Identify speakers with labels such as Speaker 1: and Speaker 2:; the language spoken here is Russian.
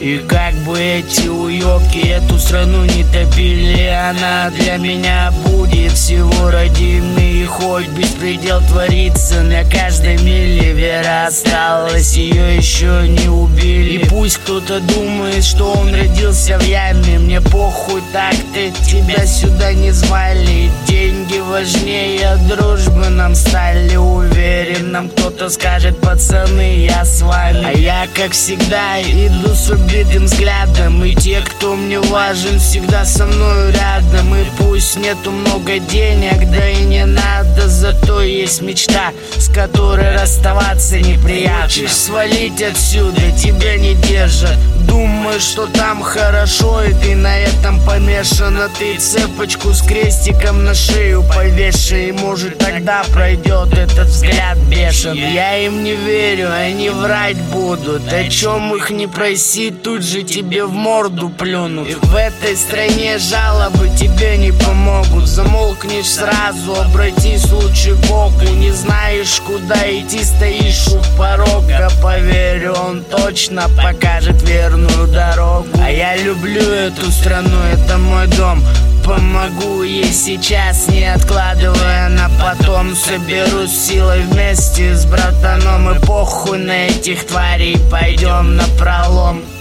Speaker 1: И как бы эти уёбки эту страну не топили, она для меня будет всего родимой. И хоть беспредел творится на каждой миле, вера осталась, ее еще не убили. И пусть кто-то думает, что он родился в яме, мне похуй, так-то тебя сюда не звали. Деньги важнее дружбы нам стали, уверен, нам кто-то скажет: пацаны, я с вами. А я, как всегда, иду с убитым взглядом, и те, кто мне важен, всегда со мною рядом. И пусть нету много денег, да и не надо, зато есть мечта, с которой расставаться неприятно. Хочешь свалить отсюда, тебя не держат, думаешь, что там хорошо, и ты на этом помешана. Ты цепочку с крестиком на шею повешай, и может тогда пройдет этот взгляд бешеный. Я им не верю, они врать будут, о чем их не проси, тут же тебе в морду плюнут. И в этой стране жалобы тебе не помогут, замолкнешь сразу, обратись лучше к Богу. Не знаешь, куда идти, стоишь у порога, поверь, он точно покажет верную дорогу. А я люблю эту страну, это мой дом, помогу ей сейчас, не откладывая на потом. Соберусь силой вместе с братаном, и похуй на этих тварей, пойдем на пролом.